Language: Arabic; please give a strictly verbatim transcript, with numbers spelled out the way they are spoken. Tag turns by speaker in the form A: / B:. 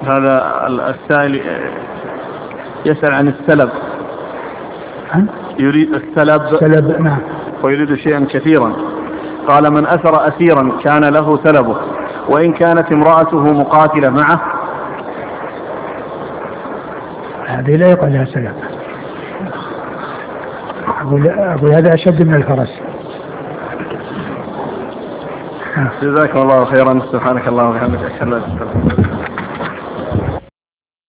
A: هذا السائل يسأل عن السلب. يريد السلب.
B: السلب نعم.
A: ويريد شيئا كثيرا. قال: من أسر أسيرا كان له سلبه وإن كانت امرأته مقاتلة معه.
B: هذه لا يقال لها سلب. أقول هذا أشد من الفرس.
A: جزاك الله خيرا. سبحانك الله وبحمدك. أشهد أن لا إله إلا أنت.